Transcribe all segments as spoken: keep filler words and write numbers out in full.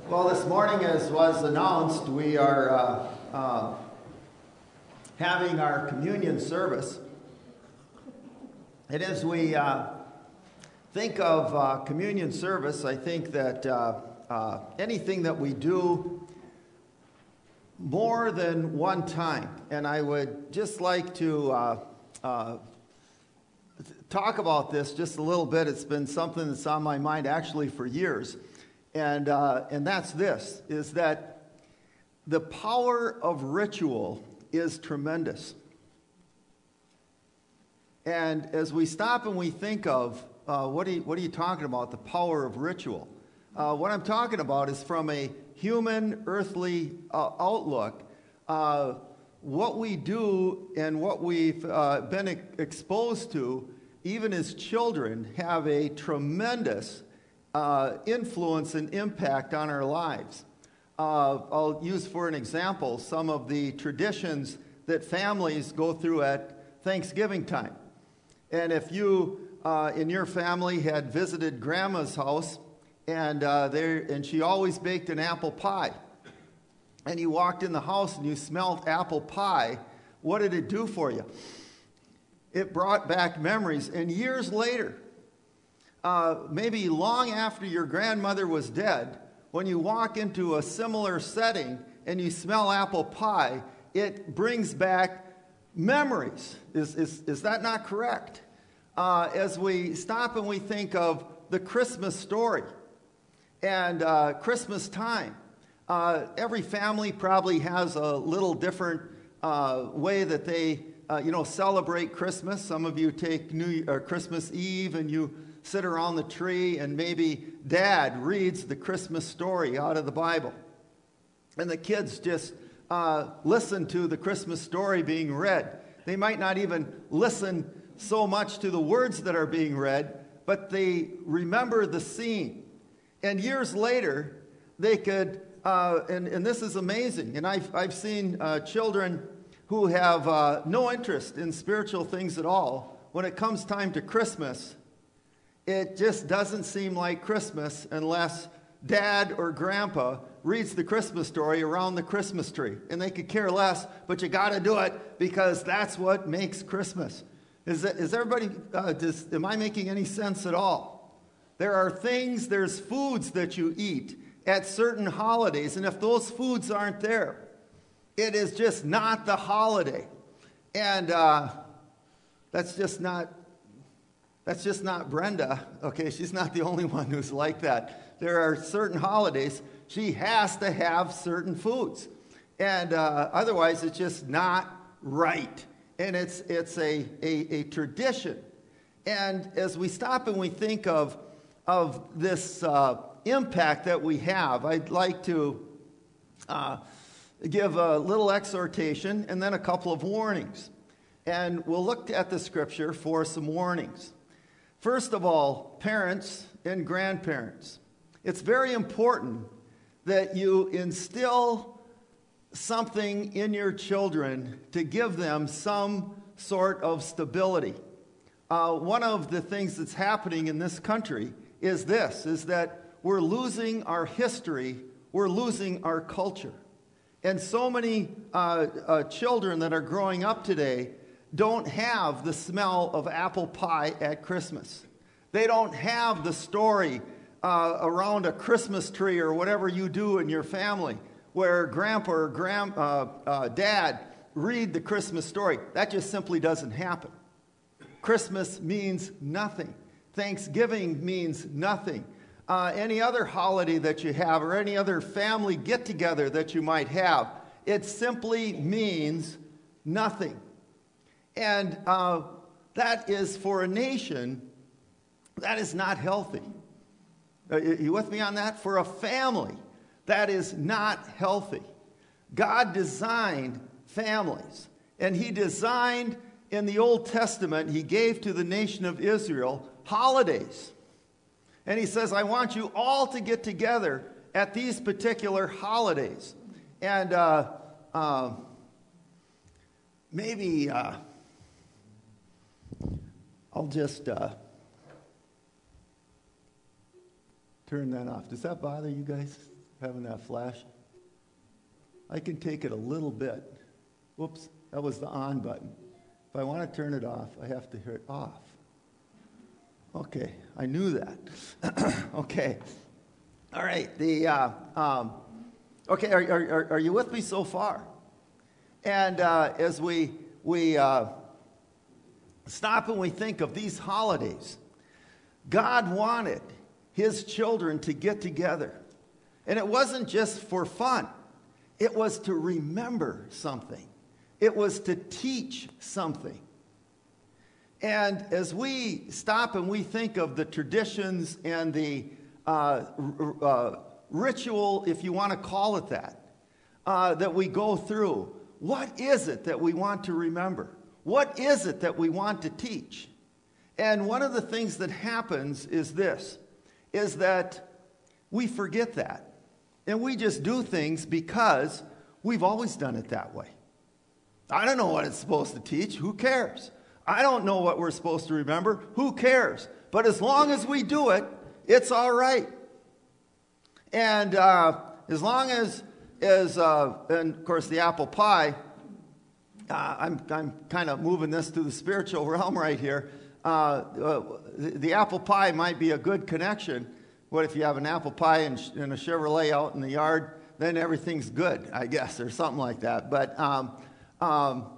Well, this morning, as was announced, we are uh, uh, having our communion service. And as we uh, think of uh, communion service, I think that uh, uh, anything that we do more than one time, and I would just like to uh, uh, talk about this just a little bit. It's been something that's on my mind actually for years. And uh, and that's this, is that the power of ritual is tremendous. And as we stop and we think of, uh, what, are you, what are you talking about, the power of ritual? Uh, what I'm talking about is from a human, earthly uh, outlook, uh, what we do and what we've uh, been e- exposed to, even as children, have a tremendous Uh, influence and impact on our lives. Uh, I'll use for an example some of the traditions that families go through at Thanksgiving time. And if you, uh, in your family, had visited Grandma's house, and uh, there, and she always baked an apple pie, and you walked in the house and you smelled apple pie, what did it do for you? It brought back memories. And years later, Uh, maybe long after your grandmother was dead, when you walk into a similar setting and you smell apple pie, it brings back memories. Is, is, is that not correct? Uh, as we stop and we think of the Christmas story and uh, Christmas time, uh, every family probably has a little different uh, way that they uh, you know, celebrate Christmas. Some of you take New or Christmas Eve and you sit around the tree, and maybe Dad reads the Christmas story out of the Bible. And the kids just uh, listen to the Christmas story being read. They might not even listen so much to the words that are being read, but they remember the scene. And years later, they could, uh, and, and this is amazing, and I've, I've seen uh, children who have uh, no interest in spiritual things at all. When it comes time to Christmas, it just doesn't seem like Christmas unless Dad or Grandpa reads the Christmas story around the Christmas tree. And they could care less, but you got to do it because that's what makes Christmas. Is, that, is everybody, uh, does, am I making any sense at all? There are things, there's foods that you eat at certain holidays, and if those foods aren't there, it is just not the holiday. And uh, that's just not... That's just not Brenda, okay? She's not the only one who's like that. There are certain holidays, she has to have certain foods. And uh, otherwise, it's just not right. And it's it's a, a, a tradition. And as we stop and we think of, of this uh, impact that we have, I'd like to uh, give a little exhortation and then a couple of warnings. And we'll look at the scripture for some warnings. First of all, parents and grandparents, it's very important that you instill something in your children to give them some sort of stability. Uh, one of the things that's happening in this country is this, is that we're losing our history, we're losing our culture. And so many uh, uh, children that are growing up today don't have the smell of apple pie at Christmas. They don't have the story uh, around a Christmas tree or whatever you do in your family where grandpa or grand, uh, uh, dad read the Christmas story. That just simply doesn't happen. Christmas means nothing. Thanksgiving means nothing. Uh, any other holiday that you have or any other family get-together that you might have, it simply means nothing. And uh, that is, for a nation, that is not healthy. Are you with me on that? For a family, that is not healthy. God designed families, and He designed in the Old Testament, He gave to the nation of Israel holidays. And He says, I want you all to get together at these particular holidays. And uh, uh, maybe... Uh, I'll just uh, turn that off. Does that bother you guys? having that flash? I can take it a little bit. Whoops, that was the on button. If I want to turn it off, I have to hit off. Okay, I knew that. Okay. All right. The uh, um, okay. Are, are are you with me so far? And uh, as we we uh, stop and we think of these holidays, God wanted His children to get together, and it wasn't just for fun. It was to remember something. It was to teach something. And as we stop and we think of the traditions and the uh, uh, ritual, if you want to call it that, uh, that we go through, what is it that we want to remember? What is it that we want to teach? And one of the things that happens is this, is that we forget that. And we just do things because we've always done it that way. I don't know what it's supposed to teach. Who cares? I don't know what we're supposed to remember. Who cares? But as long as we do it, it's all right. And uh, as long as, as uh, and of course, the apple pie, uh, I'm, I'm kind of moving this to the spiritual realm right here. Uh, uh, the, the apple pie might be a good connection. What if you have an apple pie and, and a Chevrolet out in the yard? Then everything's good, I guess, or something like that. But um, um,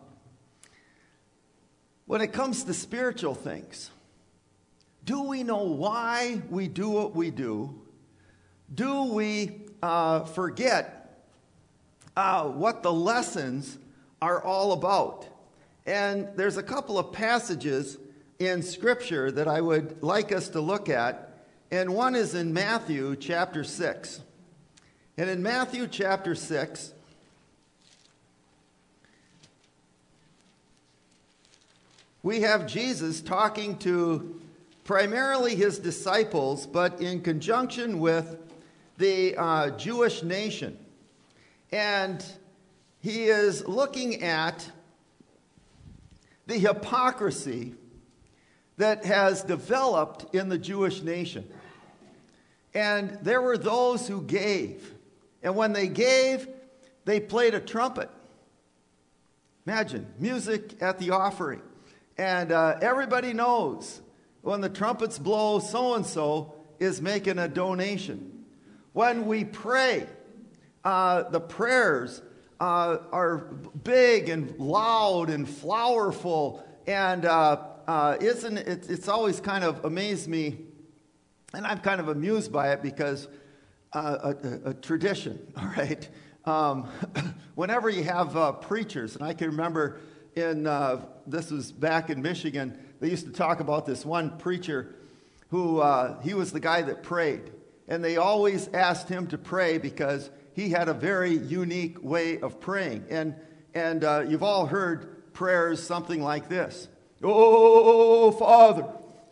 when it comes to spiritual things, do we know why we do what we do? Do we uh, forget uh, what the lessons are all about? And there's a couple of passages in Scripture that I would like us to look at. And one is in Matthew chapter six. And in Matthew chapter six, we have Jesus talking to primarily his disciples, but in conjunction with the uh, Jewish nation. And he is looking at the hypocrisy that has developed in the Jewish nation. And there were those who gave. And when they gave, they played a trumpet. Imagine, music at the offering. And uh, everybody knows when the trumpets blow, so-and-so is making a donation. When we pray, uh, the prayers uh, are big and loud and flowerful. And uh, uh, isn't it, it's always kind of amazed me, and I'm kind of amused by it because uh, a, a, a tradition, all right? Um, whenever you have uh, preachers, and I can remember in, uh, this was back in Michigan, they used to talk about this one preacher who, uh, he was the guy that prayed. And they always asked him to pray because he had a very unique way of praying. And, and uh, you've all heard prayers something like this. Oh, Father,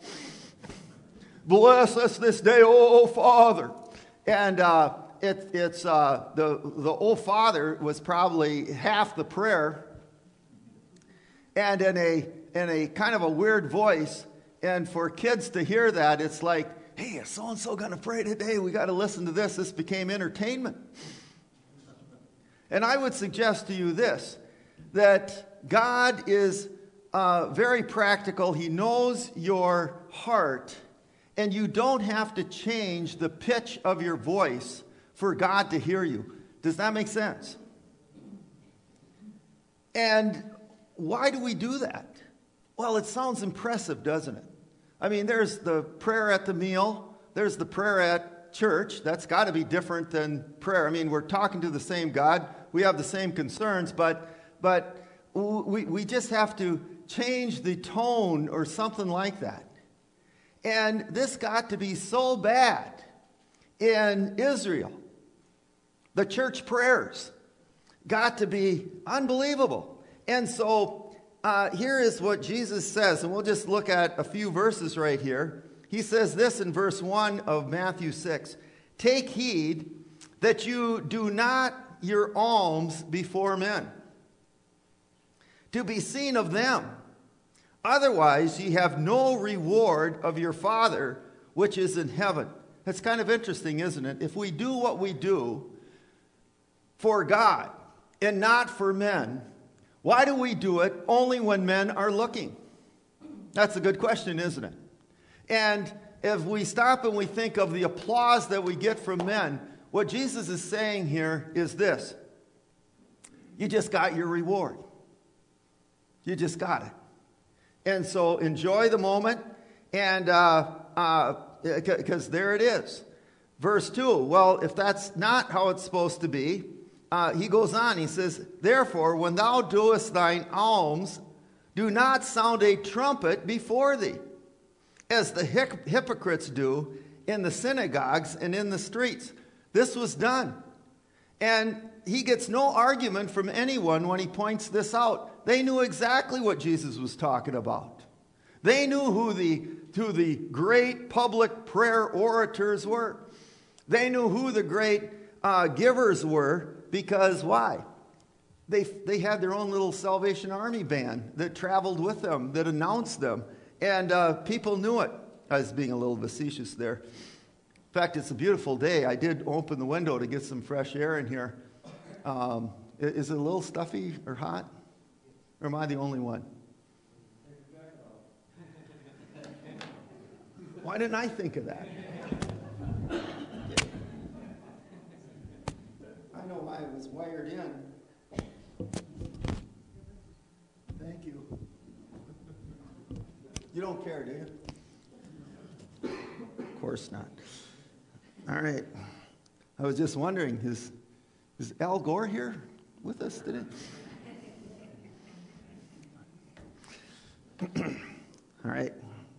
bless us this day, oh, Father. And uh, it, it's uh, the, the oh, Father was probably half the prayer. And in a, in a kind of a weird voice. And for kids to hear that, it's like, hey, is so-and-so going to pray today? We got to listen to this. This became entertainment. And I would suggest to you this, that God is uh, very practical. He knows your heart, and you don't have to change the pitch of your voice for God to hear you. Does that make sense? And why do we do that? Well, it sounds impressive, doesn't it? I mean, there's the prayer at the meal. There's the prayer at church. That's got to be different than prayer. I mean, we're talking to the same God. We have the same concerns, but but we, we just have to change the tone or something like that. And this got to be so bad in Israel. The church prayers got to be unbelievable. And so uh, here is what Jesus says, and we'll just look at a few verses right here. He says this in verse one of Matthew six. Take heed that you do not your alms before men, to be seen of them. Otherwise ye have no reward of your Father which is in heaven. It's kind of interesting, isn't it? If we do what we do for God and not for men, why do we do it only when men are looking? That's a good question, isn't it? And if we stop and we think of the applause that we get from men, what Jesus is saying here is this: you just got your reward. You just got it. And so enjoy the moment, and uh, uh, because there it is. Verse two, well, if that's not how it's supposed to be, uh, he goes on, he says, therefore, when thou doest thine alms, do not sound a trumpet before thee, as the hip- hypocrites do in the synagogues and in the streets. This was done. And he gets no argument from anyone when he points this out. They knew exactly what Jesus was talking about. They knew who the, who the great public prayer orators were. They knew who the great uh, givers were, because why? They, they had their own little Salvation Army band that traveled with them, that announced them. And uh, people knew it. I was being a little facetious there. In fact, it's a beautiful day. I did open the window to get some fresh air in here. Um, is it a little stuffy or hot? Or am I the only one? Why didn't I think of that? I know I was wired in. Thank you. You don't care, do you? Of course not. All right. I was just wondering, is, is Al Gore here with us today? All right.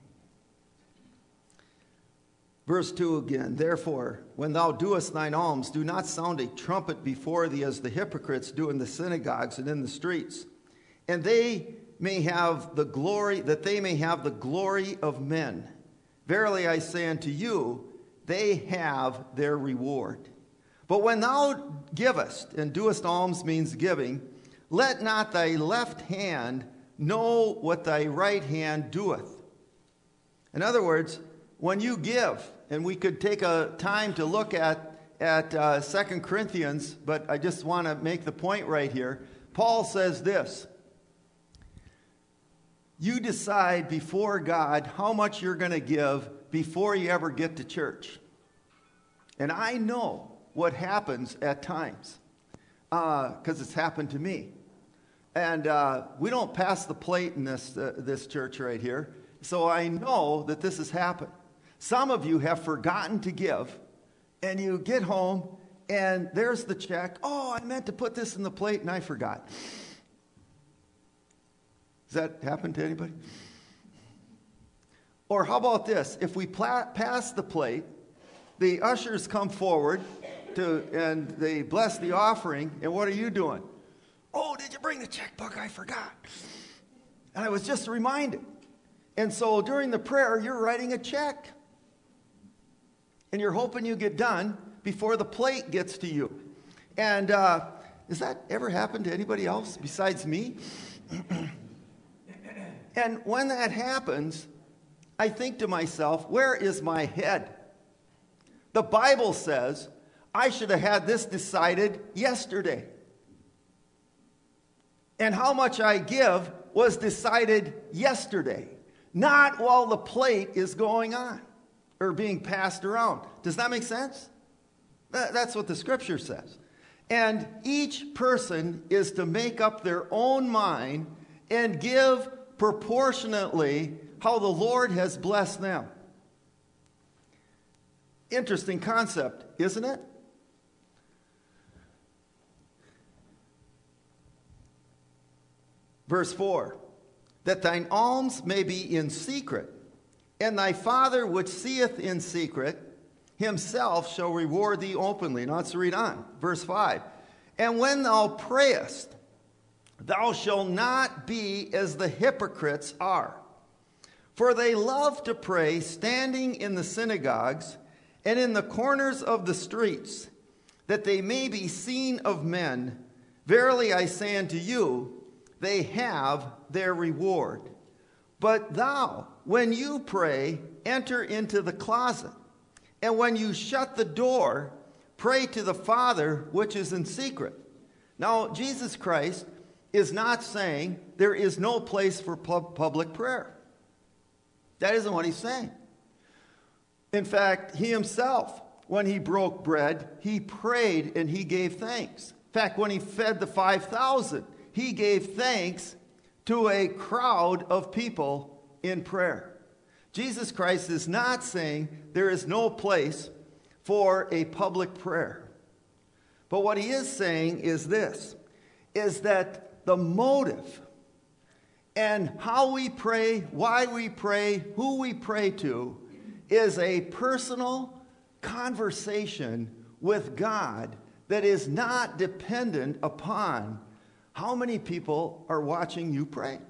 Verse two again. Therefore, when thou doest thine alms, do not sound a trumpet before thee, as the hypocrites do in the synagogues and in the streets, and they may have the glory, that they may have the glory of men. Verily I say unto you, they have their reward. But when thou givest, and doest alms means giving, let not thy left hand know what thy right hand doeth. In other words, when you give, and we could take a time to look at, at uh, Second Corinthians, but I just want to make the point right here. Paul says this: you decide before God how much you're going to give before you ever get to church. And I know what happens at times, because uh, it's happened to me. And uh, we don't pass the plate in this, uh, this church right here, so I know that this has happened. Some of you have forgotten to give, and you get home, and there's the check. Oh, I meant to put this in the plate, and I forgot. Does that happen to anybody? Or how about this? If we pla- pass the plate, the ushers come forward to, and they bless the offering, and what are you doing? Oh, did you bring the checkbook? I forgot. And I was just reminded. And so during the prayer, you're writing a check. And you're hoping you get done before the plate gets to you. And uh, has that ever happened to anybody else besides me? And when that happens, I think to myself, where is my head? The Bible says I should have had this decided yesterday. And how much I give was decided yesterday, not while the plate is going on or being passed around. Does that make sense? That, that's what the scripture says. And each person is to make up their own mind and give proportionately how the Lord has blessed them. Interesting concept, isn't it? Verse four, that thine alms may be in secret, and thy Father which seeth in secret himself shall reward thee openly. Now let's read on. Verse five, and when thou prayest, thou shalt not be as the hypocrites are. For they love to pray standing in the synagogues and in the corners of the streets, that they may be seen of men. Verily I say unto you, they have their reward. But thou, when you pray, enter into the closet, And when you shut the door, pray to the Father which is in secret. Now, Jesus Christ is not saying there is no place for pub- public prayer. That isn't what he's saying. In fact, he himself, when he broke bread, he prayed and he gave thanks. In fact, when he fed the five thousand, he gave thanks to a crowd of people in prayer. Jesus Christ is not saying there is no place for a public prayer. But what he is saying is this, is that the motive and how we pray, why we pray, who we pray to, is a personal conversation with God that is not dependent upon how many people are watching you pray.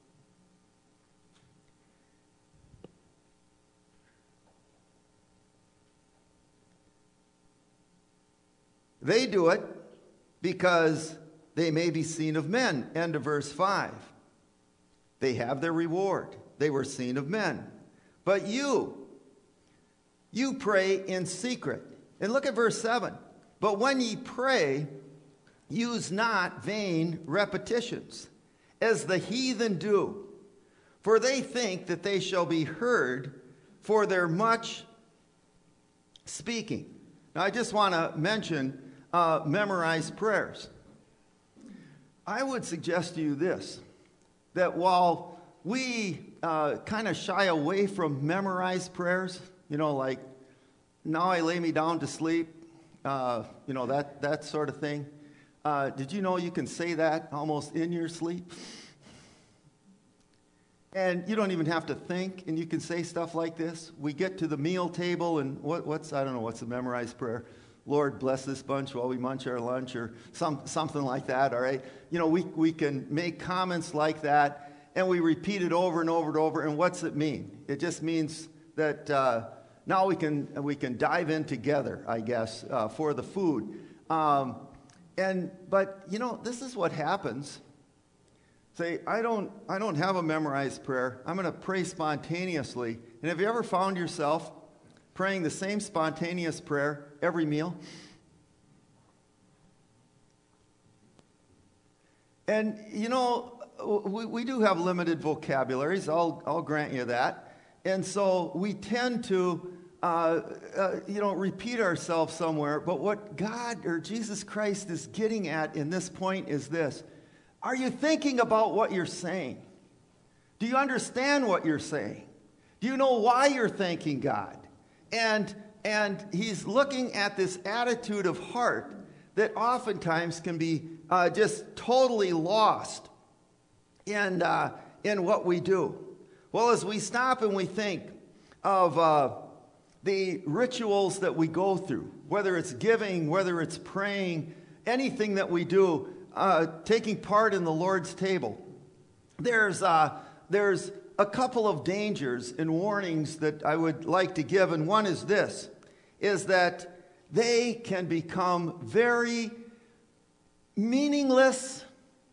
They do it because they may be seen of men. End of verse five. They have their reward. They were seen of men. But you, you pray in secret. And look at verse seven. But when ye pray, use not vain repetitions, as the heathen do. For they think that they shall be heard for their much speaking. Now I just want to mention uh, memorized prayers. I would suggest to you this, that while we uh, kind of shy away from memorized prayers, you know, like, now I lay me down to sleep, uh, you know, that, that sort of thing. Uh, did you know you can say that almost in your sleep? And you don't even have to think, and you can say stuff like this. We get to the meal table, and what, what's, I don't know, what's a memorized prayer? Lord, bless this bunch while we munch our lunch, or some, something like that, all right? You know, we, we can make comments like that, and we repeat it over and over and over, and what's it mean? It just means that uh, now we can, we can dive in together, I guess, uh, for the food. Um, and But, you know, this is what happens. Say, I don't, I don't have a memorized prayer. I'm going to pray spontaneously. And have you ever found yourself praying the same spontaneous prayer every meal? And, you know, we, we do have limited vocabularies. I'll, I'll grant you that. And so we tend to, uh, uh, you know, repeat ourselves somewhere. But what God or Jesus Christ is getting at in this point is this. Are you thinking about what you're saying? Do you understand what you're saying? Do you know why you're thanking God? And, and he's looking at this attitude of heart that oftentimes can be uh, just totally lost in, uh, in what we do. Well, as we stop and we think of uh, the rituals that we go through, whether it's giving, whether it's praying, anything that we do, uh, taking part in the Lord's table, there's, uh, there's a couple of dangers and warnings that I would like to give, and one is this, is that they can become very meaningless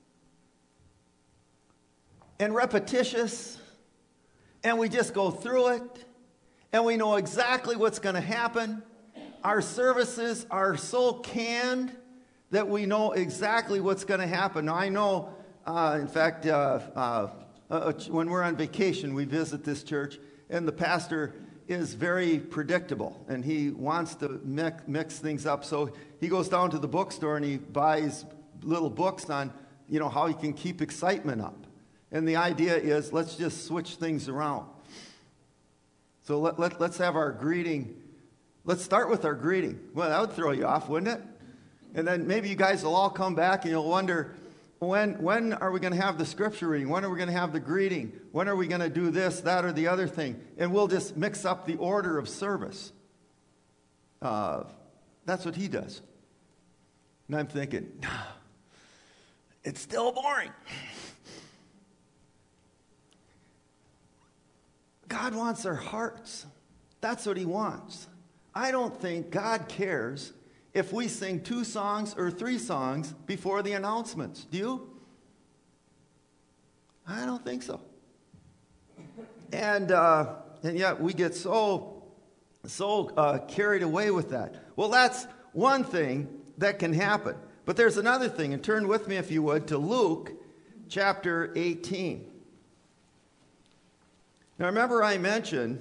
and repetitious, and we just go through it, and we know exactly what's going to happen. Our services are so canned that we know exactly what's going to happen. Now, I know, uh, in fact, uh, uh, uh, when we're on vacation, we visit this church, and the pastor is very predictable, and he wants to mix, mix things up. So he goes down to the bookstore, and he buys little books on, you know, how he can keep excitement up. And the idea is, let's just switch things around. So let, let, let's have our greeting. Let's start with our greeting. Well, that would throw you off, wouldn't it? And then maybe you guys will all come back and you'll wonder, when, when are we going to have the scripture reading? When are we going to have the greeting? When are we going to do this, that, or the other thing? And we'll just mix up the order of service. Uh, that's what he does. And I'm thinking, it's still boring. God wants our hearts. That's what he wants. I don't think God cares if we sing two songs or three songs before the announcements. Do you? I don't think so. And uh, and yet we get so so uh, carried away with that. Well, that's one thing that can happen. But there's another thing, and turn with me, if you would, to Luke chapter eighteen. Now, remember I mentioned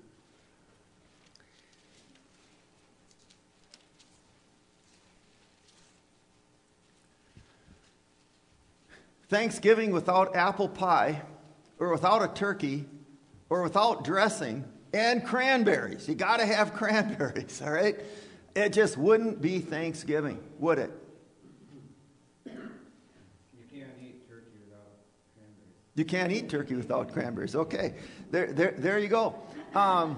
Thanksgiving without apple pie, or without a turkey, or without dressing, and cranberries. You got to have cranberries, all right? It just wouldn't be Thanksgiving, would it? You can't eat turkey without cranberries. You can't eat turkey without cranberries. Okay, there, there, there you go. Um,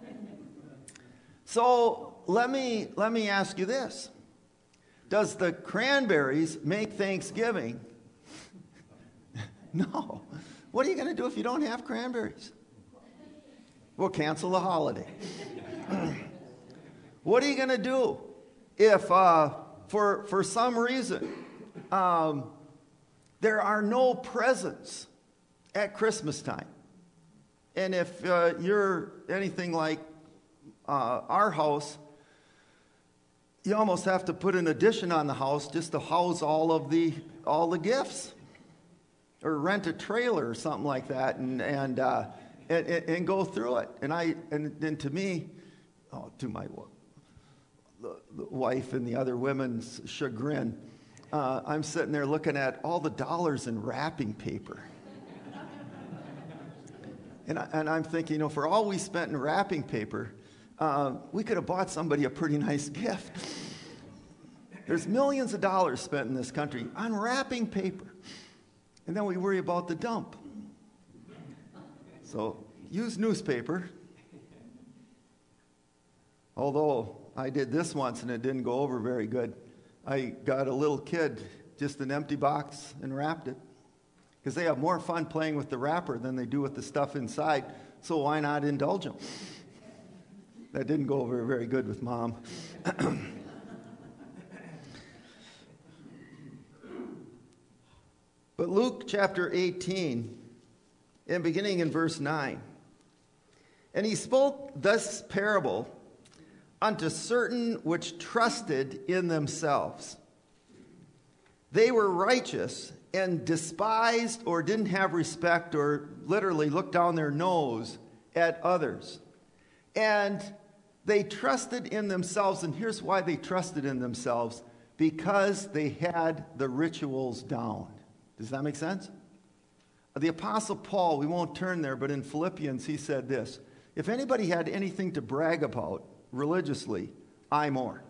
so let me let me ask you this: does the cranberries make Thanksgiving? No. What are you going to do if you don't have cranberries? We'll cancel the holiday. What are you going to do if, uh, for for some reason, um, there are no presents at Christmas time? And if uh, you're anything like uh, our house, you almost have to put an addition on the house just to house all of the all the gifts, or rent a trailer or something like that, and and uh, and, and go through it. And I and, and to me, oh, to my the, the wife and the other women's chagrin, uh, I'm sitting there looking at all the dollars in wrapping paper. And, I, and I'm thinking, you know, for all we spent in wrapping paper, uh, we could have bought somebody a pretty nice gift. There's millions of dollars spent in this country on wrapping paper. And then we worry about the dump. So use newspaper. Although I did this once and it didn't go over very good. I got a little kid just an empty box and wrapped it. Because they have more fun playing with the wrapper than they do with the stuff inside, so why not indulge them? That didn't go over very good with Mom. But Luke chapter eighteen, and beginning in verse nine, and he spoke this parable unto certain which trusted in themselves. They were righteous, and despised or didn't have respect or literally looked down their nose at others. And they trusted in themselves, and here's why they trusted in themselves: because they had the rituals down. Does that make sense? The Apostle Paul, we won't turn there, but in Philippians he said this: if anybody had anything to brag about religiously, I more.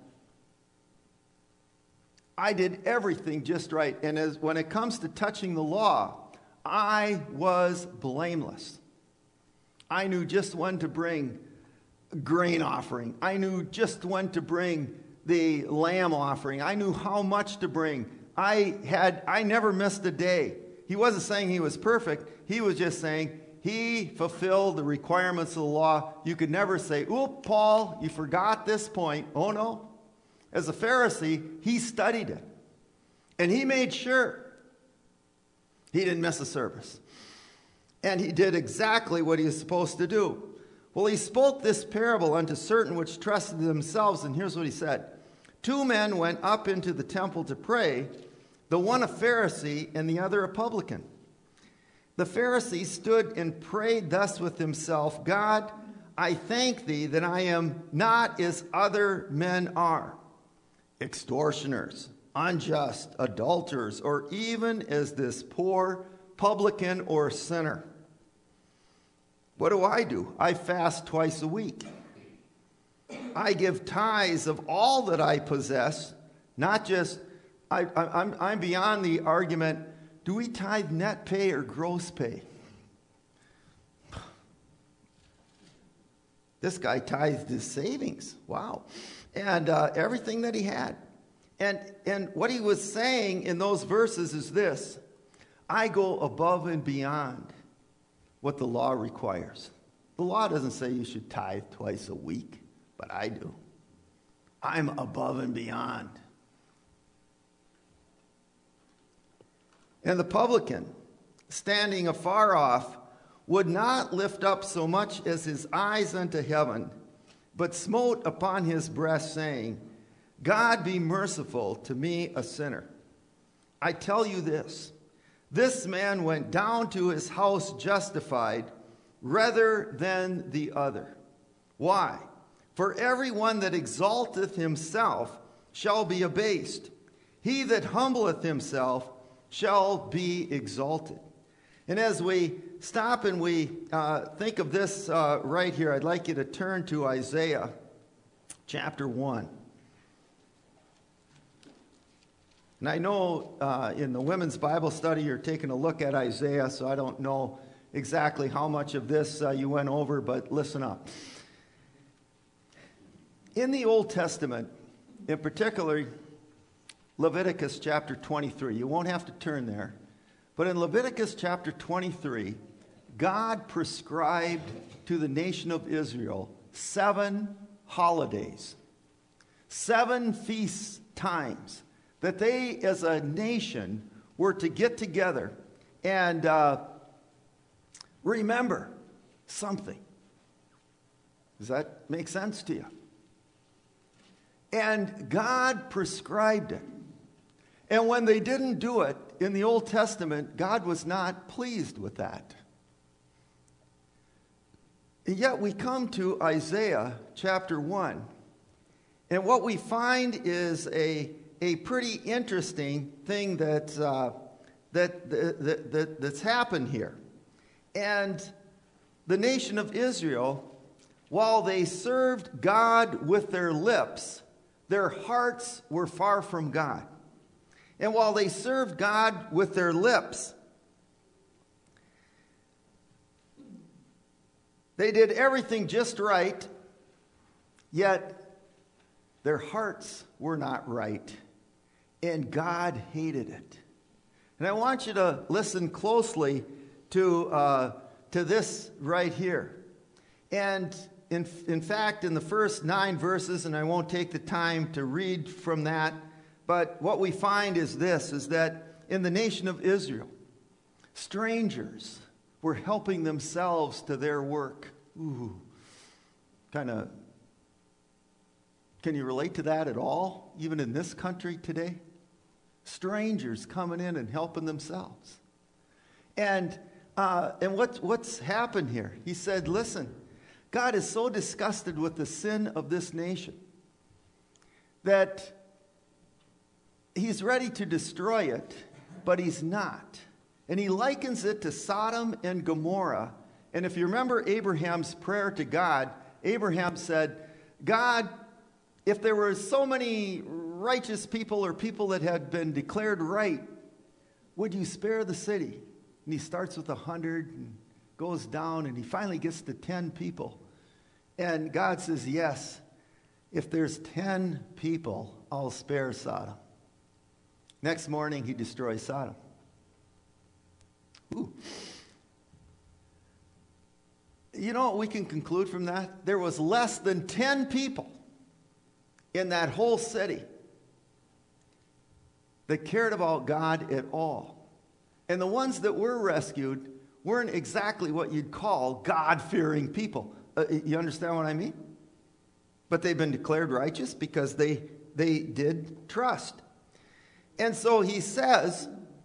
I did everything just right. And as when it comes to touching the law, I was blameless. I knew just when to bring grain offering. I knew just when to bring the lamb offering. I knew how much to bring. I had I never missed a day. He wasn't saying he was perfect. He was just saying he fulfilled the requirements of the law. You could never say, "Oop, Paul, you forgot this point." Oh no. As a Pharisee, he studied it. And he made sure he didn't miss a service. And he did exactly what he was supposed to do. Well, he spoke this parable unto certain which trusted themselves, and here's what he said. Two men went up into the temple to pray, the one a Pharisee and the other a publican. The Pharisee stood and prayed thus with himself: God, I thank thee that I am not as other men are, extortioners, unjust, adulterers, or even as this poor publican or sinner. What do I do? I fast twice a week. I give tithes of all that I possess, not just, I, I, I'm, I'm beyond the argument, do we tithe net pay or gross pay? This guy tithed his savings. Wow. And uh, everything that he had. And, and what he was saying in those verses is this: I go above and beyond what the law requires. The law doesn't say you should tithe twice a week, but I do. I'm above and beyond. And the publican, standing afar off, would not lift up so much as his eyes unto heaven, but smote upon his breast, saying, God be merciful to me, a sinner. I tell you this, this man went down to his house justified rather than the other. Why? For everyone that exalteth himself shall be abased. He that humbleth himself shall be exalted. And as we stop and we uh, think of this uh, right here, I'd like you to turn to Isaiah chapter one. And I know uh, in the women's Bible study you're taking a look at Isaiah, so I don't know exactly how much of this uh, you went over, but listen up. In the Old Testament, in particular, Leviticus chapter twenty-three, you won't have to turn there, but in Leviticus chapter twenty-three, God prescribed to the nation of Israel seven holidays, seven feast times that they as a nation were to get together and uh, remember something. Does that make sense to you? And God prescribed it. And when they didn't do it in the Old Testament, God was not pleased with that. And yet we come to Isaiah chapter one. And what we find is a, a pretty interesting thing that, uh, that, that, that, that's happened here. And the nation of Israel, while they served God with their lips, their hearts were far from God. And while they served God with their lips, they did everything just right, yet their hearts were not right. And God hated it. And I want you to listen closely to, uh, to this right here. And in, in fact, in the first nine verses, and I won't take the time to read from that, but what we find is this, is that in the nation of Israel, strangers were helping themselves to their work. Ooh, kind of, can you relate to that at all, even in this country today? Strangers coming in and helping themselves. And uh, and what, what's happened here? He said, listen, God is so disgusted with the sin of this nation that he's ready to destroy it, but he's not. And he likens it to Sodom and Gomorrah. And if you remember Abraham's prayer to God, Abraham said, God, if there were so many righteous people or people that had been declared right, would you spare the city? And he starts with a hundred and goes down, and he finally gets to ten people. And God says, yes, if there's ten people, I'll spare Sodom. Next morning, he destroys Sodom. Ooh. You know what we can conclude from that? There was less than ten people in that whole city that cared about God at all. And the ones that were rescued weren't exactly what you'd call God-fearing people. Uh, you understand what I mean? But they've been declared righteous because they, they did trust. And so he says,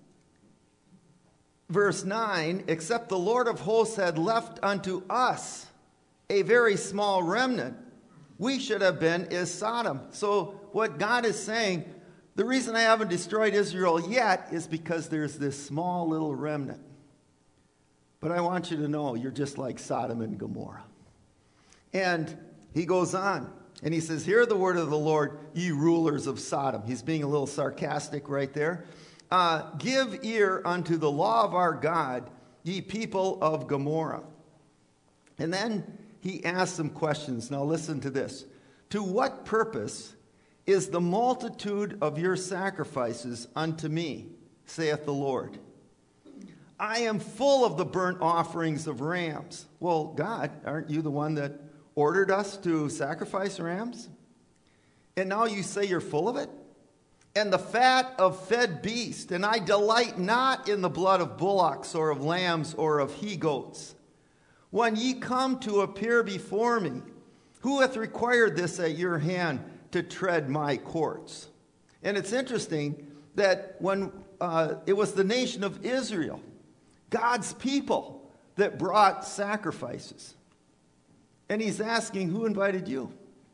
verse nine, except the Lord of hosts had left unto us a very small remnant, we should have been as Sodom. So what God is saying, the reason I haven't destroyed Israel yet is because there's this small little remnant. But I want you to know you're just like Sodom and Gomorrah. And he goes on, and he says, hear the word of the Lord, ye rulers of Sodom. He's being a little sarcastic right there. Uh, Give ear unto the law of our God, ye people of Gomorrah. And then he asks some questions. Now listen to this. To what purpose is the multitude of your sacrifices unto me, saith the Lord? I am full of the burnt offerings of rams. Well, God, aren't you the one that ordered us to sacrifice rams? And now you say you're full of it? And the fat of fed beast, and I delight not in the blood of bullocks or of lambs or of he-goats. When ye come to appear before me, Who hath required this at your hand to tread my courts? And it's interesting that when uh, it was the nation of Israel, God's people, that brought sacrifices. And he's asking, who invited you?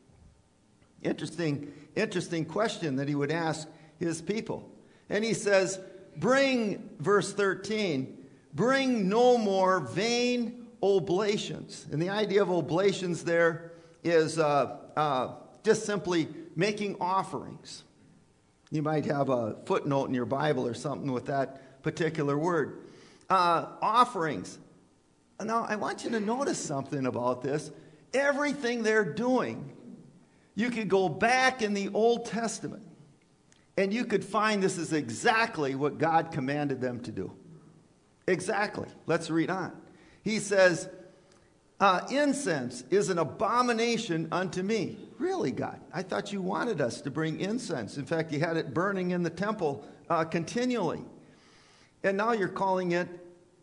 Interesting, interesting question that he would ask his people. And he says, bring, verse thirteen, bring no more vain oblations. And the idea of oblations there is uh, uh, just simply making offerings. You might have a footnote in your Bible or something with that particular word. Uh, offerings. Now, I want you to notice something about this. Everything they're doing, you could go back in the Old Testament, and you could find this is exactly what God commanded them to do. Exactly. Let's read on. He says, uh, incense is an abomination unto me. Really, God? I thought you wanted us to bring incense. In fact, you had it burning in the temple uh, continually. And now you're calling it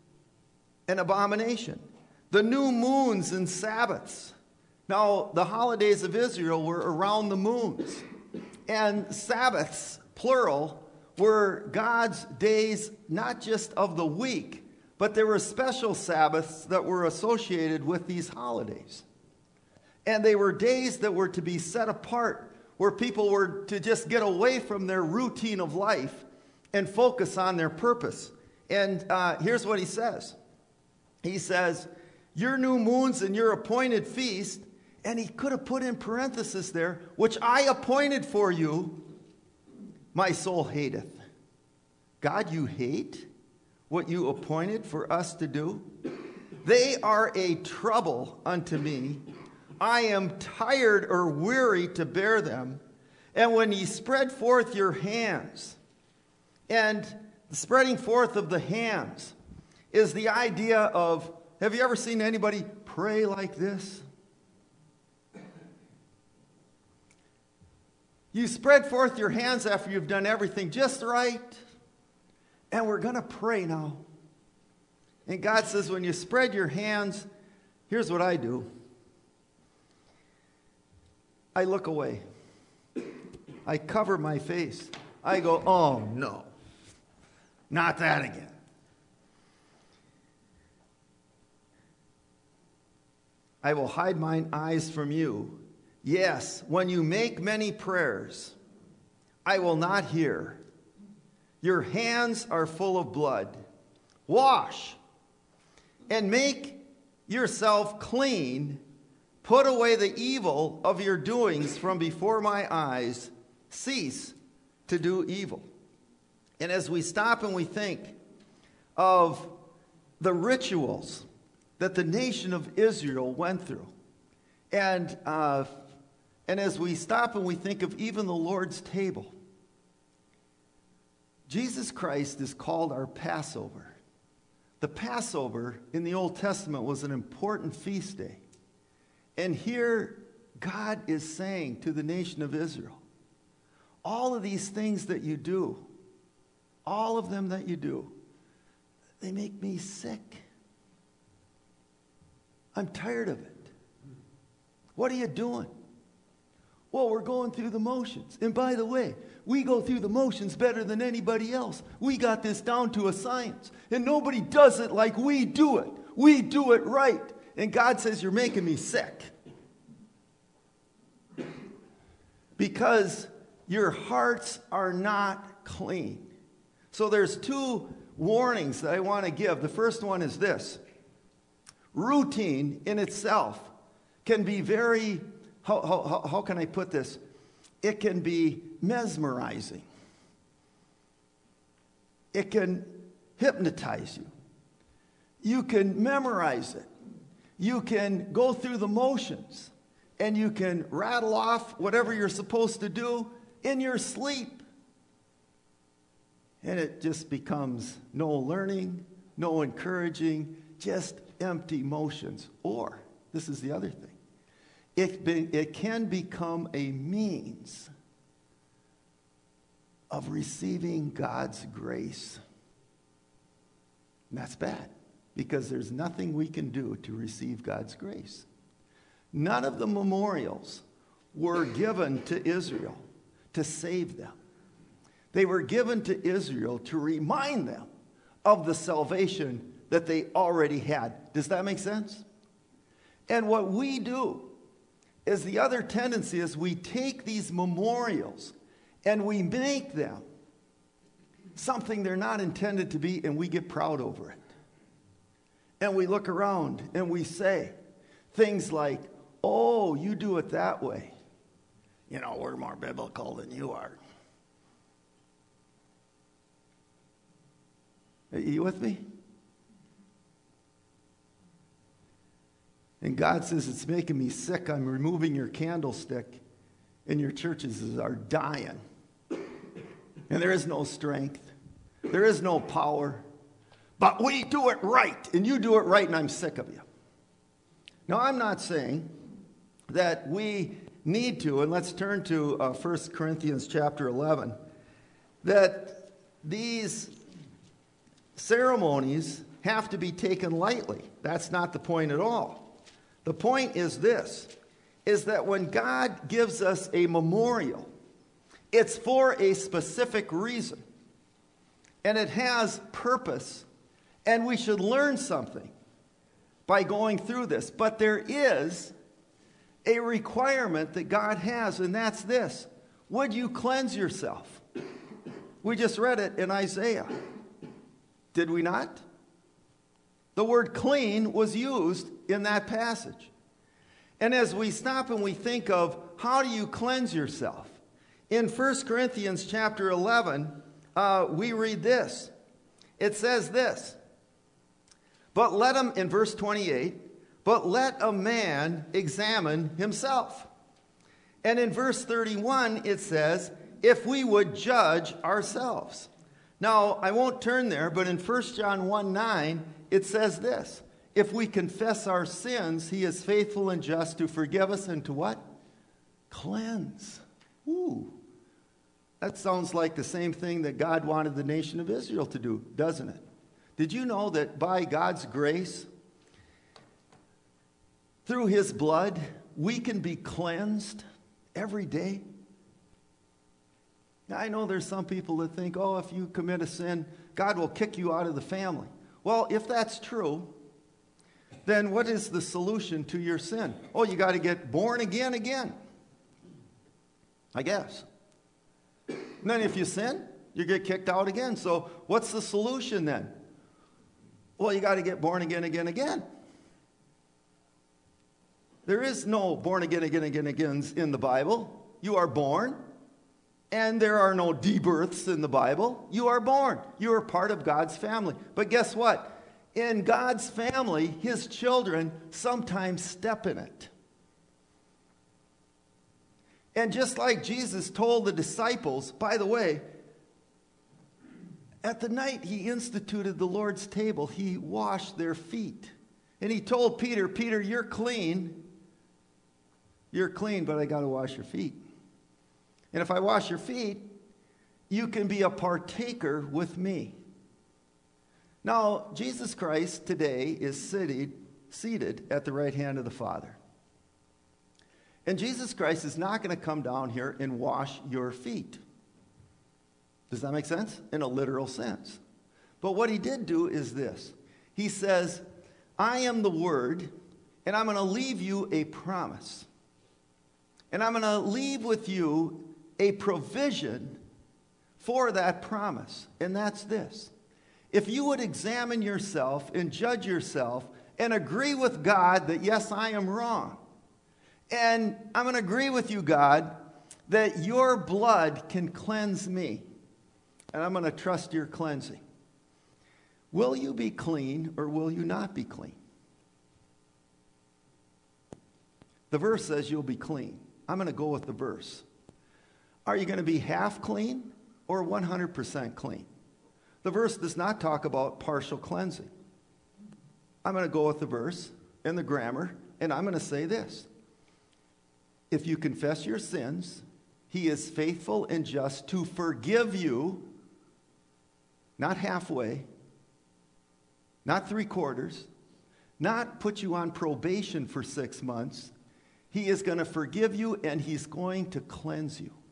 an abomination. The new moons and Sabbaths. Now, the holidays of Israel were around the moons. And Sabbaths, plural, were God's days, not just of the week, but there were special Sabbaths that were associated with these holidays. And they were days that were to be set apart, where people were to just get away from their routine of life and focus on their purpose. And uh, here's what he says. He says, your new moons and your appointed feast, and he could have put in parenthesis there, which I appointed for you, my soul hateth. God, you hate what you appointed for us to do? They are a trouble unto me. I am tired or weary to bear them. And when ye spread forth your hands, and the spreading forth of the hands is the idea of, have you ever seen anybody pray like this? You spread forth your hands after you've done everything just right, and we're going to pray now. And God says, when you spread your hands, here's what I do. I look away. I cover my face. I go, oh no, not that again. I will hide mine eyes from you. Yes, when you make many prayers, I will not hear. Your hands are full of blood. Wash and make yourself clean. Put away the evil of your doings from before my eyes. Cease to do evil. And as we stop and we think of the rituals that the nation of Israel went through, and uh, and as we stop and we think of even the Lord's table, Jesus Christ is called our Passover. The Passover in the Old Testament was an important feast day. And here God is saying to the nation of Israel, all of these things that you do, all of them that you do, they make me sick. I'm tired of it. What are you doing? Well, we're going through the motions. And by the way, we go through the motions better than anybody else. We got this down to a science. And nobody does it like we do it. We do it right. And God says, you're making me sick. Because your hearts are not clean. So there's two warnings that I want to give. The first one is this. Routine in itself can be very, how, how, how can I put this? It can be mesmerizing. It can hypnotize you. You can memorize it. You can go through the motions, and you can rattle off whatever you're supposed to do in your sleep. And it just becomes no learning, no encouraging, just empty motions. Or, this is the other thing, it, be, it can become a means of receiving God's grace. And that's bad, because there's nothing we can do to receive God's grace. None of the memorials were given to Israel to save them. They were given to Israel to remind them of the salvation that they already had. Does that make sense? And what we do is the other tendency is we take these memorials and we make them something they're not intended to be, and we get proud over it. And we look around and we say things like, oh, you do it that way. You know, we're more biblical than you are. Are you with me? And God says, it's making me sick. I'm removing your candlestick, and your churches are dying. And there is no strength. There is no power. But we do it right, and you do it right, and I'm sick of you. Now, I'm not saying that we need to, and let's turn to uh, First Corinthians chapter eleven, that these ceremonies have to be taken lightly. That's not the point at all. The point is this, is that when God gives us a memorial, it's for a specific reason, and it has purpose, and we should learn something by going through this. But there is a requirement that God has, and that's this. Would you cleanse yourself? We just read it in Isaiah. Did we not? The word clean was used in that passage. And as we stop and we think of how do you cleanse yourself? In First Corinthians chapter eleven, uh, we read this. It says this. But let him, in verse twenty-eight, but let a man examine himself. And in verse thirty-one, it says, if we would judge ourselves. Now, I won't turn there, but in First John one nine, it says this. If we confess our sins, he is faithful and just to forgive us and to what? Cleanse. Ooh. That sounds like the same thing that God wanted the nation of Israel to do, doesn't it? Did you know that by God's grace, through his blood, we can be cleansed every day? Now, I know there's some people that think, oh, if you commit a sin, God will kick you out of the family. Well, if that's true, then what is the solution to your sin? Oh, you got to get born again again, I guess. And then if you sin, you get kicked out again. So what's the solution then? Well, you got to get born again again again. There is no born again again again agains in the Bible. You are born. And there are no debirths in the Bible. You are born. You are part of God's family. But guess what? In God's family, his children sometimes step in it. And just like Jesus told the disciples, by the way, at the night he instituted the Lord's table, he washed their feet. And he told Peter, Peter, you're clean. You're clean, but I got to wash your feet. And if I wash your feet, you can be a partaker with me. Now, Jesus Christ today is seated, seated at the right hand of the Father. And Jesus Christ is not going to come down here and wash your feet. Does that make sense? In a literal sense. But what he did do is this. He says, I am the Word, and I'm going to leave you a promise. And I'm going to leave with you a provision for that promise. And that's this. If you would examine yourself and judge yourself and agree with God that, yes, I am wrong. And I'm going to agree with you, God, that your blood can cleanse me. And I'm going to trust your cleansing. Will you be clean or will you not be clean? The verse says you'll be clean. I'm going to go with the verse. Are you going to be half clean or one hundred percent clean? The verse does not talk about partial cleansing. I'm going to go with the verse and the grammar, and I'm going to say this. If you confess your sins, he is faithful and just to forgive you, not halfway, not three quarters, not put you on probation for six months. He is going to forgive you, and he's going to cleanse you.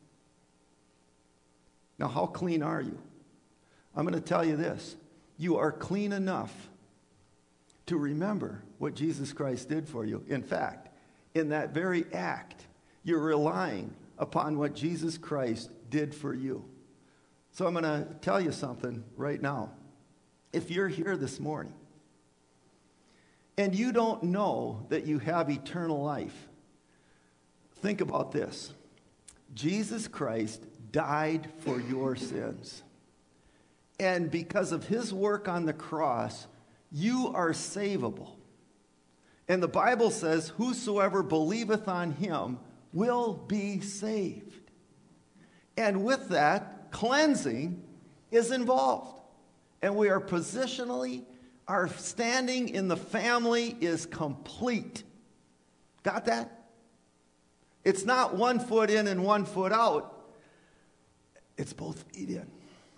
Now, how clean are you? I'm going to tell you this. You are clean enough to remember what Jesus Christ did for you. In fact, in that very act, you're relying upon what Jesus Christ did for you. So I'm going to tell you something right now. If you're here this morning and you don't know that you have eternal life, think about this. Jesus Christ died for your sins. And because of his work on the cross, you are savable. And the Bible says, whosoever believeth on him will be saved. And with that, cleansing is involved. And we are positionally, our standing in the family is complete. Got that? It's not one foot in and one foot out. It's both feet in.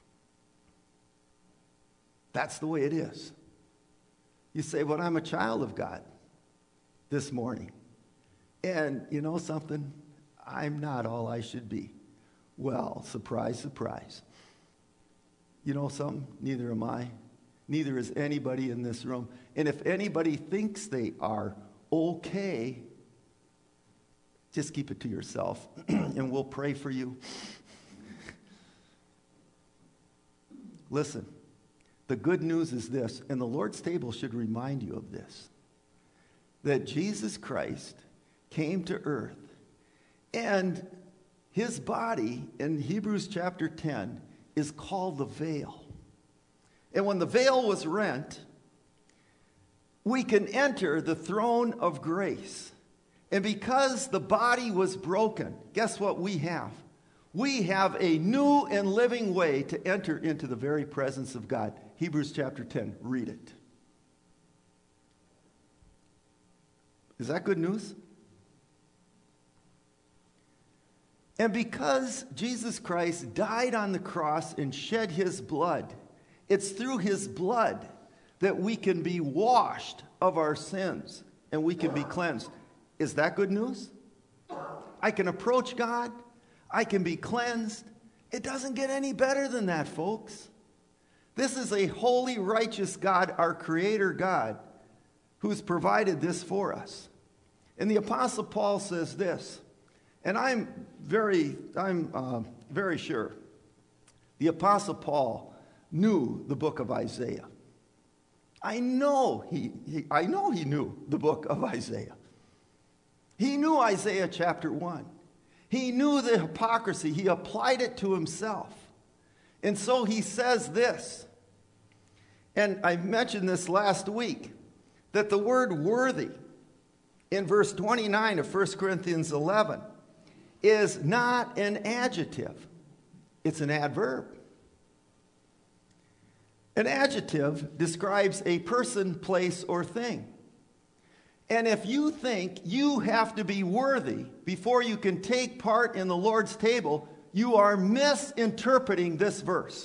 That's the way it is. You say, well, I'm a child of God this morning. And you know something? I'm not all I should be. Well, surprise, surprise. You know something? Neither am I. Neither is anybody in this room. And if anybody thinks they are okay, just keep it to yourself, and we'll pray for you. Listen, the good news is this, and the Lord's table should remind you of this, that Jesus Christ came to earth, and his body in Hebrews chapter ten is called the veil. And when the veil was rent, we can enter the throne of grace. And because the body was broken, guess what we have? We have a new and living way to enter into the very presence of God. Hebrews chapter ten, read it. Is that good news? And because Jesus Christ died on the cross and shed his blood, it's through his blood that we can be washed of our sins and we can be cleansed. Is that good news? I can approach God. I can be cleansed. It doesn't get any better than that, folks. This is a holy, righteous God, our Creator God, who's provided this for us. And the Apostle Paul says this, and I'm very, I'm uh, very sure the Apostle Paul knew the book of Isaiah. I know he, he I know he knew the book of Isaiah. He knew Isaiah chapter one. He knew the hypocrisy. He applied it to himself. And so he says this, and I mentioned this last week, that the word worthy in verse twenty-nine of First Corinthians eleven is not an adjective. It's an adverb. An adjective describes a person, place, or thing. And if you think you have to be worthy before you can take part in the Lord's table, you are misinterpreting this verse.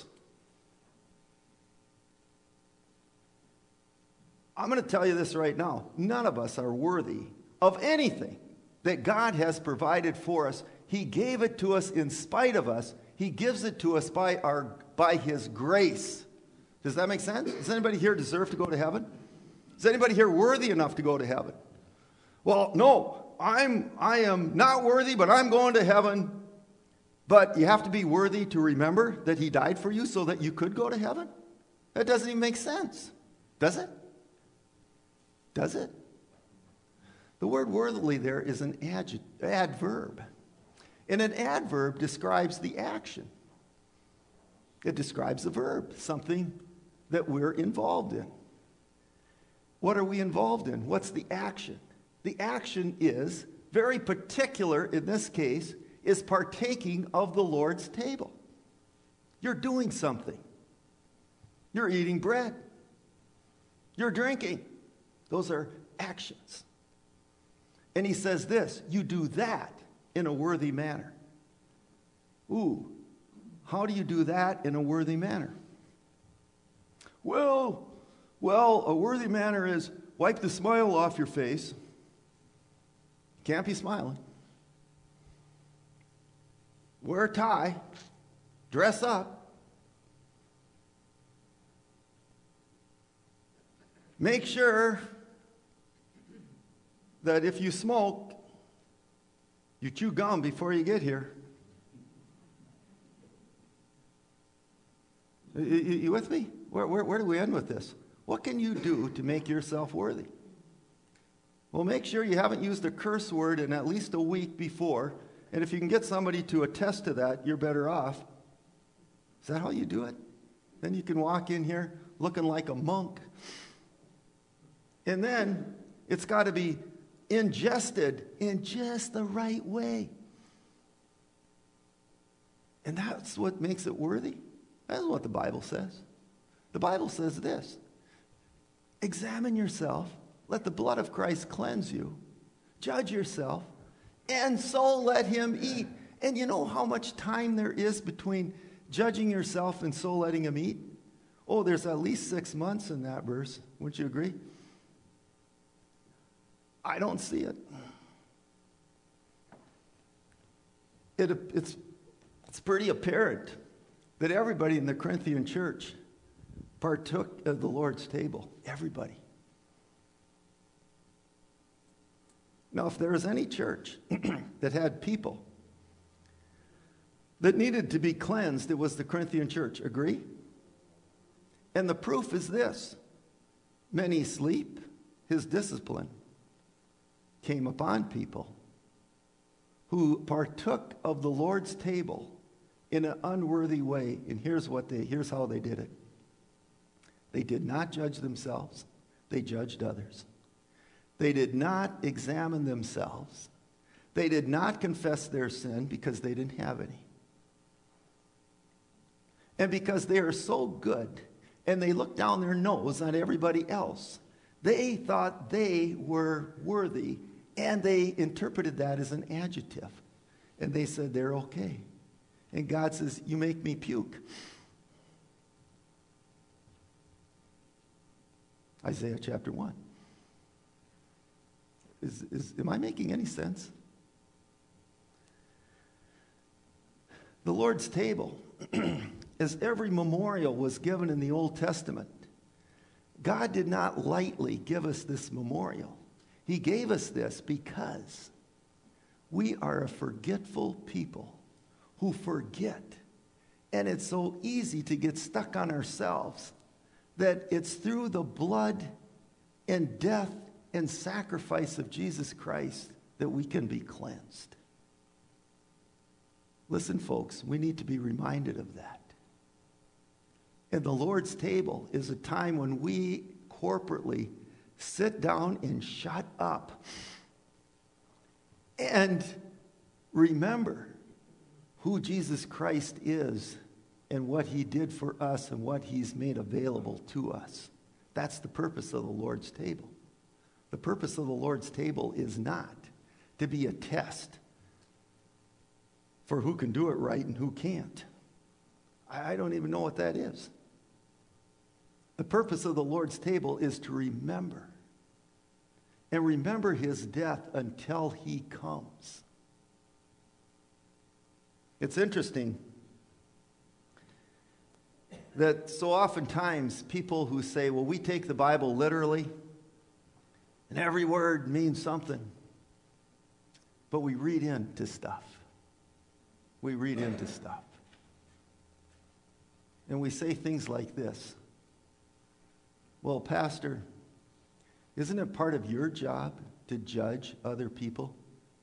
I'm going to tell you this right now. None of us are worthy of anything that God has provided for us. He gave it to us in spite of us. He gives it to us by our by his grace. Does that make sense? Does anybody here deserve to go to heaven? Is anybody here worthy enough to go to heaven? Well, no, I'm, I am not worthy, but I'm going to heaven. But you have to be worthy to remember that he died for you so that you could go to heaven? That doesn't even make sense. Does it? Does it? The word worthily there is an adjective, adverb. And an adverb describes the action. It describes the verb, something that we're involved in. What are we involved in? What's the action? The action is, very particular in this case, is partaking of the Lord's table. You're doing something. You're eating bread. You're drinking. Those are actions. And he says this, you do that in a worthy manner. Ooh, how do you do that in a worthy manner? Well, well, a worthy manner is wipe the smile off your face, Can't be smiling. Wear a tie. Dress up. Make sure that if you smoke, you chew gum before you get here. You, you, you with me? Where, where, where do we end with this? What can you do to make yourself worthy? Well, make sure you haven't used a curse word in at least a week before. And if you can get somebody to attest to that, you're better off. Is that how you do it? Then you can walk in here looking like a monk. And then it's got to be ingested in just the right way. And that's what makes it worthy. That's what the Bible says. The Bible says this: examine yourself, let the blood of Christ cleanse you, judge yourself, and so let him eat. And you know how much time there is between judging yourself and so letting him eat? Oh, there's at least six months in that verse. Wouldn't you agree? I don't see it. it it's, it's pretty apparent that everybody in the Corinthian church partook of the Lord's table. Everybody. Now, if there was any church that had people that needed to be cleansed, it was the Corinthian church. Agree? And the proof is this: many sleep, his discipline came upon people who partook of the Lord's table in an unworthy way. And here's what they here's how they did it. They did not judge themselves, they judged others. They did not examine themselves. They did not confess their sin because they didn't have any. And because they are so good and they look down their nose on everybody else, they thought they were worthy, and they interpreted that as an adjective. And they said they're okay. And God says, you make me puke. Isaiah chapter one. Is, is, am I making any sense? The Lord's table, as every memorial was given in the Old Testament, God did not lightly give us this memorial. He gave us this because we are a forgetful people who forget. And it's so easy to get stuck on ourselves that it's through the blood and death and sacrifice of Jesus Christ that we can be cleansed. Listen, folks, we need to be reminded of that. And the Lord's table is a time when we corporately sit down and shut up and remember who Jesus Christ is and what he did for us and what he's made available to us. That's the purpose of the Lord's table. The purpose of the Lord's table is not to be a test for who can do it right and who can't. I don't even know what that is. The purpose of the Lord's table is to remember. And remember his death until he comes. It's interesting that so oftentimes people who say, well, we take the Bible literally, and every word means something. But we read into stuff. We read into stuff. And we say things like this. Well, Pastor, isn't it part of your job to judge other people?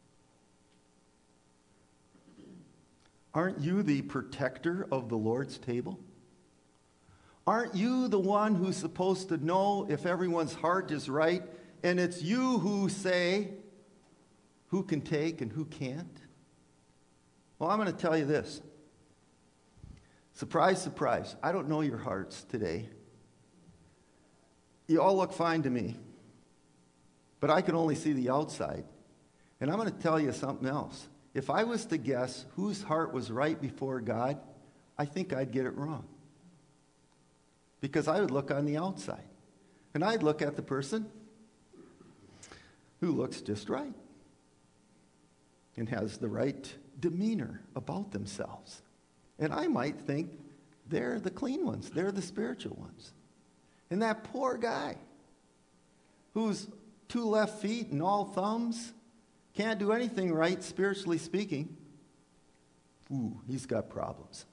Aren't you the protector of the Lord's table? Aren't you the one who's supposed to know if everyone's heart is right? And it's you who say who can take and who can't? Well, I'm going to tell you this. Surprise, surprise. I don't know your hearts today. You all look fine to me. But I can only see the outside. And I'm going to tell you something else. If I was to guess whose heart was right before God, I think I'd get it wrong. Because I would look on the outside. And I'd look at the person who looks just right. and has the right demeanor about themselves. And I might think they're the clean ones, they're the spiritual ones. And that poor guy who's two left feet and all thumbs, can't do anything right, spiritually speaking, ooh, he's got problems.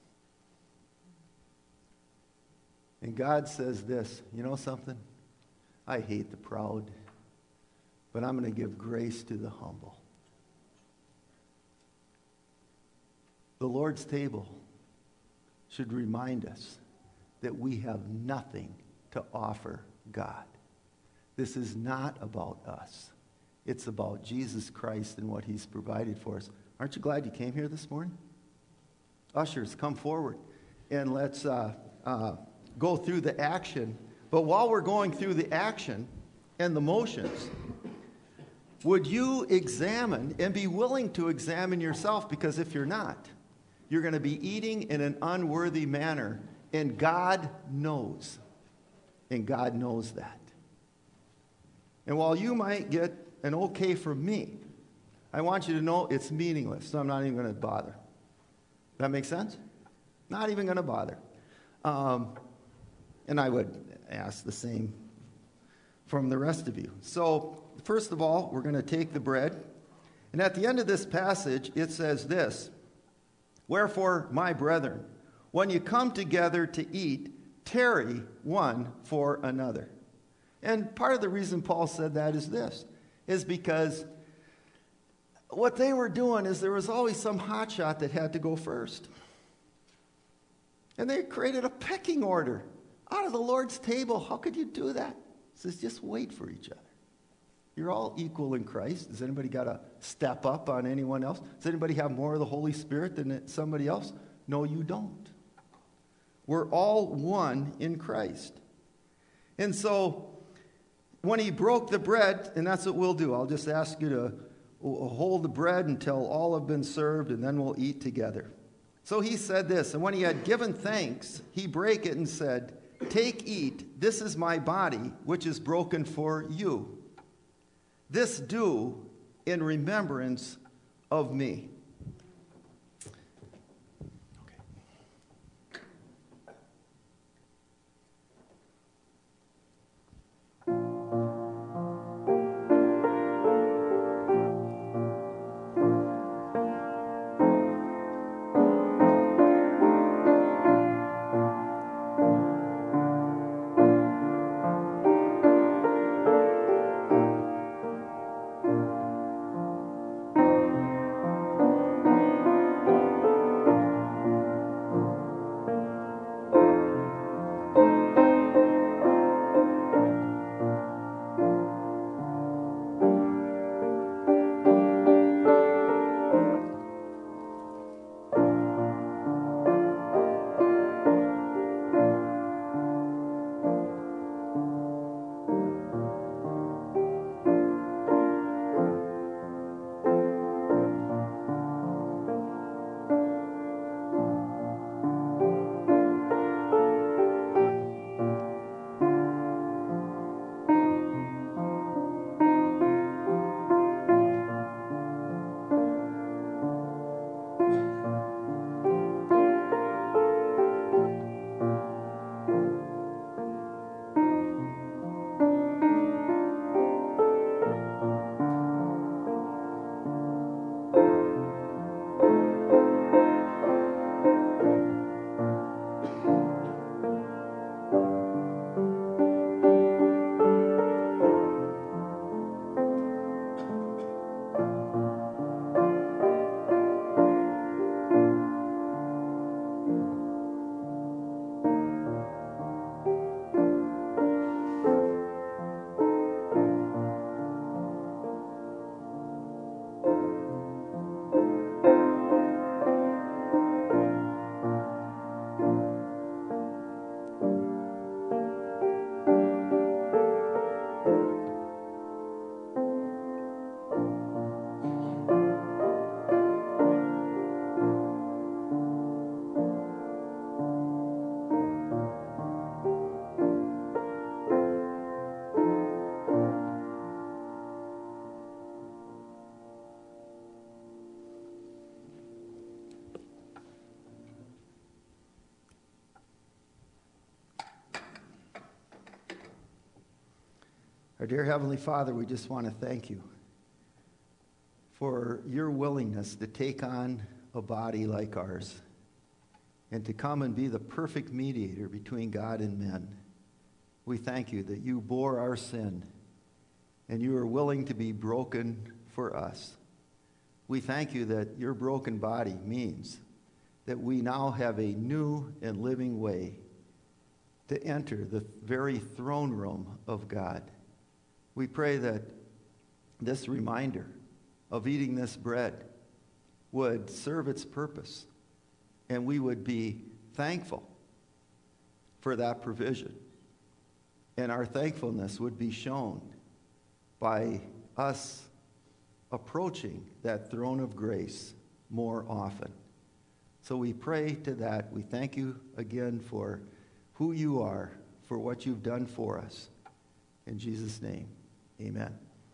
And God says this, you know something? I hate the proud, but I'm going to give grace to the humble. The Lord's table should remind us that we have nothing to offer God. This is not about us. It's about Jesus Christ and what he's provided for us. Aren't you glad you came here this morning? Ushers, come forward and let's uh, uh, go through the action. But while we're going through the action and the motions, would you examine and be willing to examine yourself? Because if you're not, you're going to be eating in an unworthy manner, and God knows. And God knows that. And while you might get an okay from me, I want you to know it's meaningless, so I'm not even going to bother. That make sense? Not even going to bother. Um, and I would ask the same from the rest of you. So, first of all, we're going to take the bread. And at the end of this passage, it says this, "Wherefore, my brethren, when you come together to eat, tarry one for another." And part of the reason Paul said that is this, is because what they were doing is there was always some hotshot that had to go first. And they created a pecking order out of the Lord's table. How could you do that? He says, just wait for each other. You're all equal in Christ. Has anybody got to step up on anyone else? Does anybody have more of the Holy Spirit than somebody else? No, you don't. We're all one in Christ. And so when he broke the bread, and that's what we'll do. I'll just ask you to hold the bread until all have been served, and then we'll eat together. So he said this, and when he had given thanks, he brake it and said, "Take, eat, this is my body, which is broken for you. This do in remembrance of me." Our dear Heavenly Father, we just want to thank you for your willingness to take on a body like ours and to come and be the perfect mediator between God and men. We thank you that you bore our sin and you are willing to be broken for us. We thank you that your broken body means that we now have a new and living way to enter the very throne room of God. We pray that this reminder of eating this bread would serve its purpose, and we would be thankful for that provision. And our thankfulness would be shown by us approaching that throne of grace more often. So we pray to that. We thank you again for who you are, for what you've done for us. In Jesus' name, amen.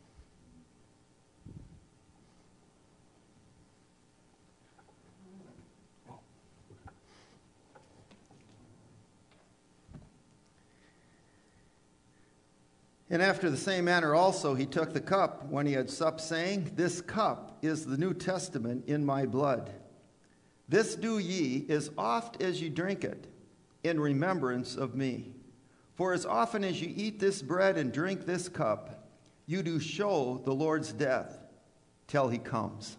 And after the same manner also he took the cup when he had supped, saying, This cup is the New Testament in my blood. This do ye as oft as ye drink it, in remembrance of me. For as often as ye eat this bread and drink this cup, you do show the Lord's death till he comes.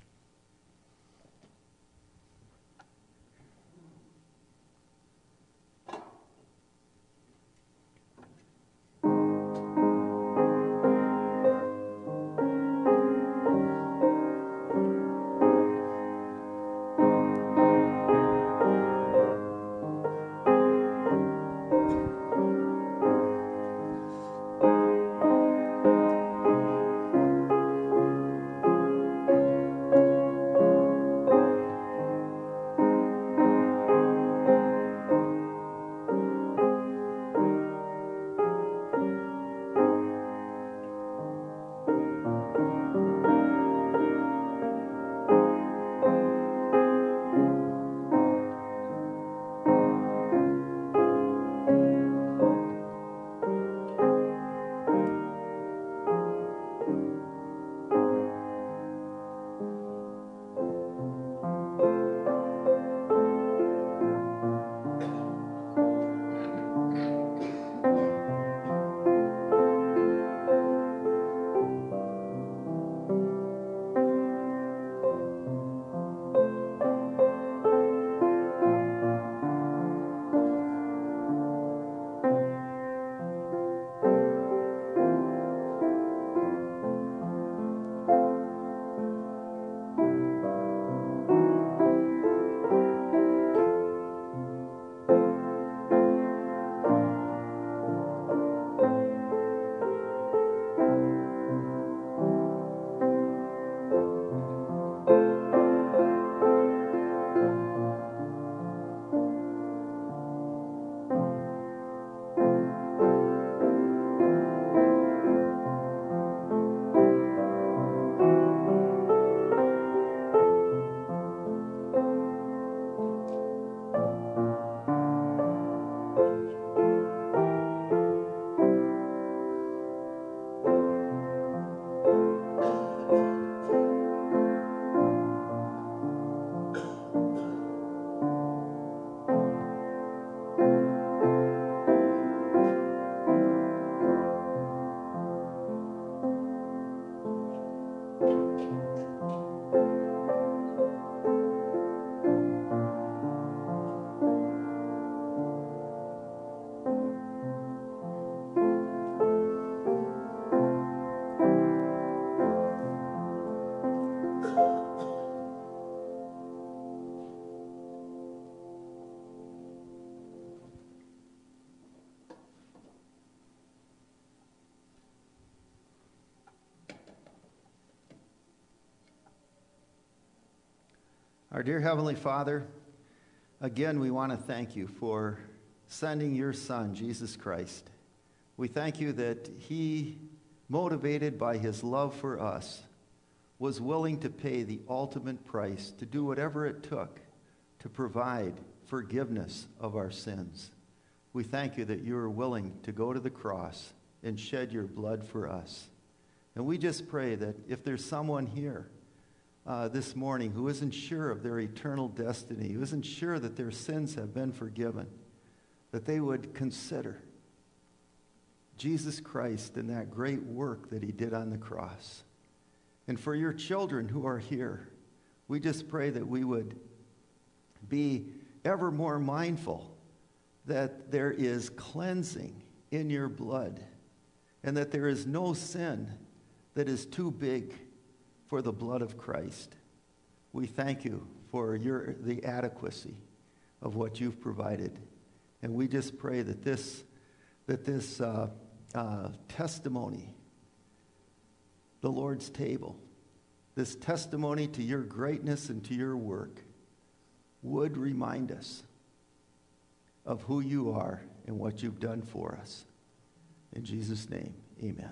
Our dear Heavenly Father, again we want to thank you for sending your Son, Jesus Christ. We thank you that he, motivated by his love for us, was willing to pay the ultimate price, to do whatever it took to provide forgiveness of our sins. We thank you that you are willing to go to the cross and shed your blood for us. And we just pray that if there's someone here uh, this morning who isn't sure of their eternal destiny, who isn't sure that their sins have been forgiven, that they would consider Jesus Christ and that great work that he did on the cross. And for your children who are here, we just pray that we would be ever more mindful that there is cleansing in your blood and that there is no sin that is too big for the blood of Christ. We thank you for your the adequacy of what you've provided. And we just pray that this, that this uh, uh, testimony, the Lord's table, this testimony to your greatness and to your work would remind us of who you are and what you've done for us. In Jesus' name, amen.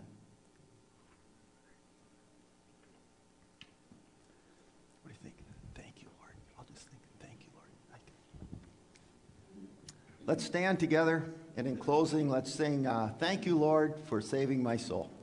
What do you think? Thank you, Lord. I'll just think, thank you, Lord. I can... Let's stand together, and in closing, let's sing, uh, Thank You, Lord, for saving my soul.